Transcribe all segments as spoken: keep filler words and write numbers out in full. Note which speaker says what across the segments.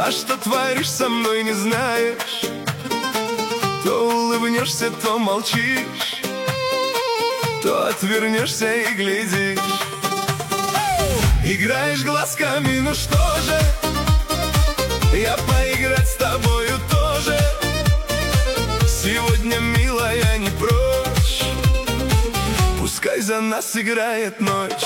Speaker 1: А что творишь со мной, не знаешь. То улыбнешься, то молчишь, то отвернешься и глядишь. Играешь глазками, ну что же, я поиграть с тобою тоже. Сегодня, милая, не прочь, пускай за нас играет ночь.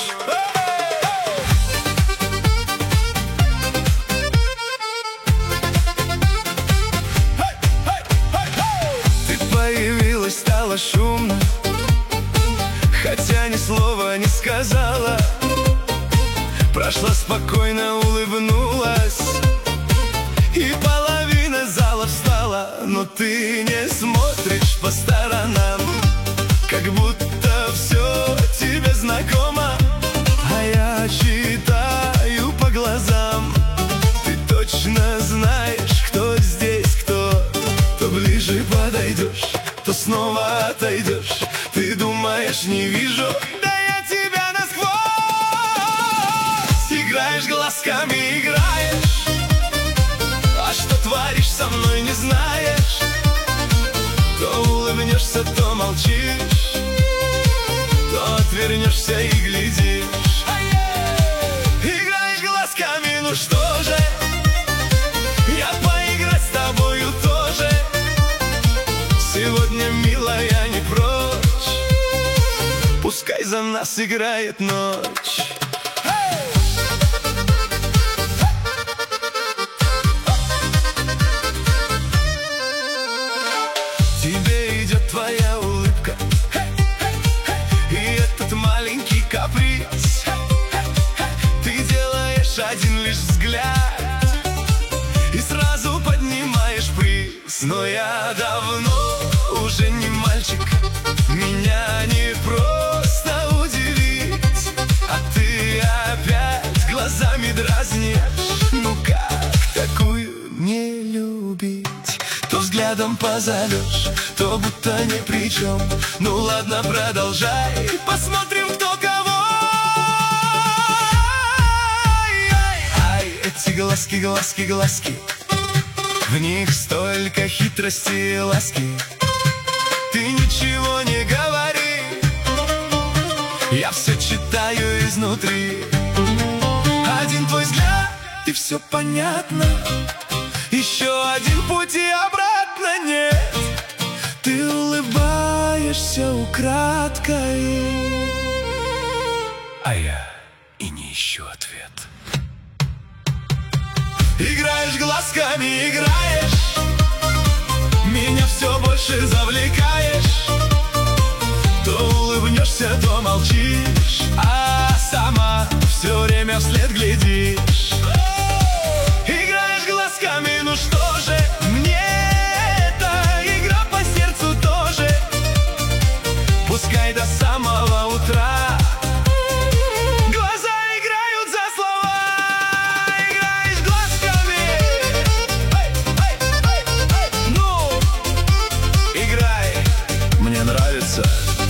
Speaker 1: Ты появилась, стало шумно, хотя ни слова не сказала. Прошла спокойно, улыбнулась, и половина зала встала. Но ты не смотришь по сторонам, как будто все тебе знакомо. А я читаю по глазам, ты точно знаешь, кто здесь кто. То ближе подойдешь, то снова отойдешь. Ты думаешь, не вижу? Играешь глазками, играешь, а что творишь со мной, не знаешь. То улыбнешься, то молчишь, то отвернешься и глядишь. Играешь глазками, ну что же, я поиграть с тобою тоже. Сегодня, милая, не прочь, пускай за нас играет ночь. Тебе идет твоя улыбка и этот маленький каприз. Ты делаешь один лишь взгляд и сразу поднимаешь приз. Но я давно уже не мальчик, меня не просто удивить. А ты опять глазами дразнишь. Ну как такую не любить? То взглядом позовешь, то будто ни при чем. Ну ладно, продолжай, посмотрим, кто кого. Ай, ай, ай, эти глазки, глазки, глазки, в них столько хитрости и ласки. Ты ничего не говори, я все читаю изнутри. Один твой взгляд, и все понятно. Еще один путь и обратно нет. Ты улыбаешься украдкой, а я и не ищу ответ. Играешь глазками, играешь, меня все больше завлекаешь. То улыбнешься, то молчишь, а сама все время вслед глядишь. Играешь глазками, ну что же, мне эта игра по сердцу тоже. Пускай до самого утра глаза играют за слова. Играешь глазками, эй, эй, эй, эй. Ну, играй, мне нравится.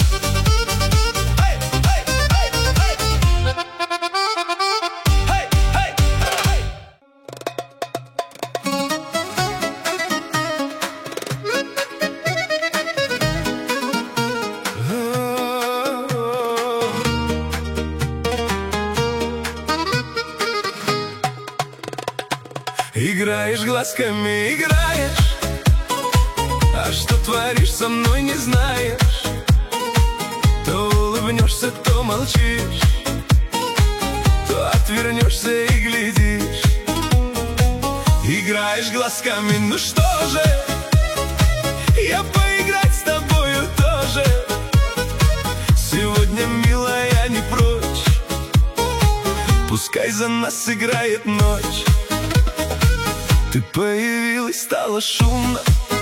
Speaker 1: Играешь глазками, играешь, а что творишь со мной, не знаешь. То улыбнешься, то молчишь, то отвернешься и глядишь. Играешь глазками, ну что же, я поиграть с тобою тоже. Сегодня, милая, не прочь, пускай за нас играет ночь. Ты появилась, стало шумно,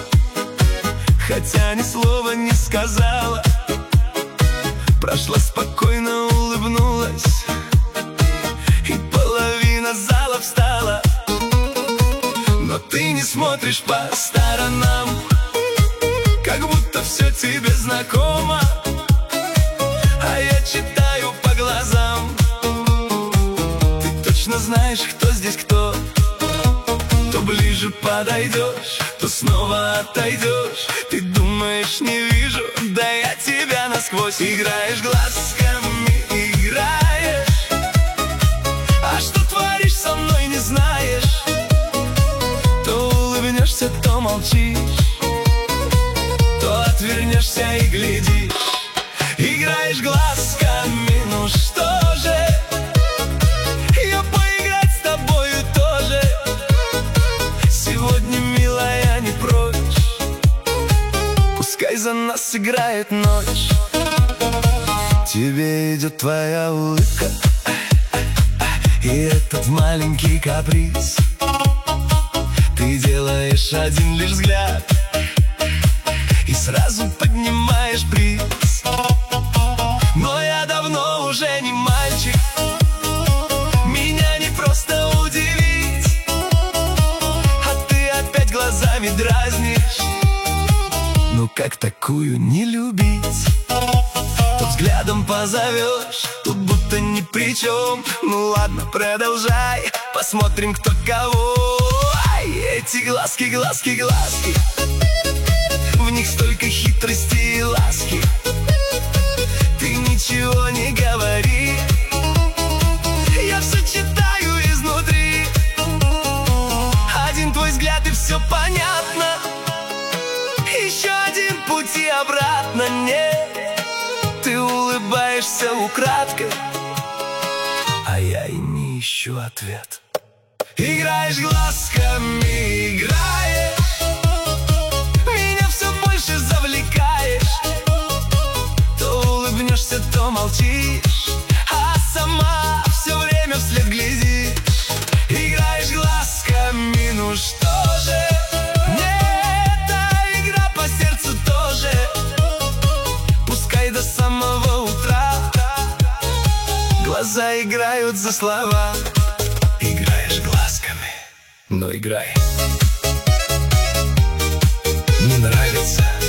Speaker 1: хотя ни слова не сказала. Прошла спокойно, улыбнулась, и половина зала встала. Но ты не смотришь по сторонам, как будто все тебе знакомо. А я читаю по глазам, ты точно знаешь, кто здесь кто. То ближе подойдешь, то снова отойдешь. Ты думаешь, не вижу, да я тебя насквозь. Играешь глазками, играешь, а что творишь со мной, не знаешь. То улыбнешься, то молчишь, то отвернешься и глядишь. Играешь глазками, ну что же, я поиграть с тобою тоже. Сегодня, милая, не прочь, пускай за нас играет ночь. Тебе идет твоя улыбка и этот маленький каприз. Ты делаешь один лишь взгляд и сразу поднимаешь приз. Но я давно уже не мальчик, меня не просто удивить, а ты опять глазами дразнишь. Ну как такую не любить? То взглядом позовешь, тут будто ни при чем. Ну ладно, продолжай, посмотрим, кто кого. Ай, эти глазки, глазки, глазки, в них столько хитрости и ласки. Ты ничего не говори, я все читаю изнутри. Один твой взгляд и все понятно, еще один пути обратно нет. Ты улыбаешься украдкой, а я и не ищу ответ. Играешь глазками, играешь, меня все больше завлекаешь. То улыбнешься, то молчишь, а сама все время вслед глядишь. Играешь глазками, ну что же, нет, эта игра по сердцу тоже. Пускай до самого утра глаза играют за слова. Играешь глазками, но играй. Не нравится?